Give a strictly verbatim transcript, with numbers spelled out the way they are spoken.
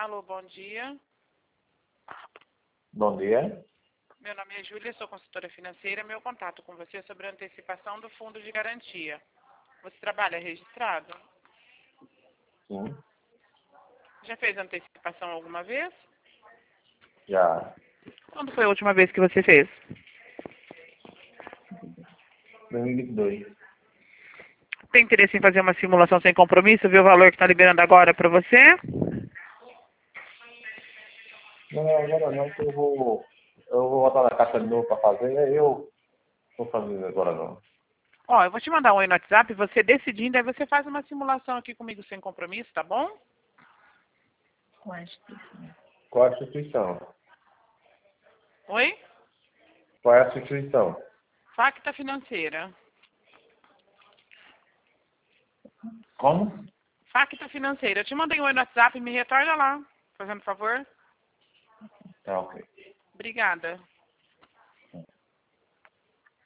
Alô, bom dia. Bom dia. Meu nome é Júlia, sou consultora financeira. Meu contato com você é sobre a antecipação do fundo de garantia. Você trabalha registrado? Sim. Já fez antecipação alguma vez? Já. Quando foi a última vez que você fez? dois mil e vinte e dois. Tem interesse em fazer uma simulação sem compromisso? Ver o valor que está liberando agora para você? Não, agora não, que eu vou. Eu vou voltar na caixa de novo para fazer, aí eu vou fazer agora não. Ó, eu vou te mandar um oi no WhatsApp, você decidindo, aí você faz uma simulação aqui comigo sem compromisso, tá bom? Qual é a instituição? Oi? Qual é a instituição? Facta Financeira. Como? Facta Financeira. Eu te mandei um oi no WhatsApp, me retorna lá, fazendo favor. Tá, ok. Obrigada.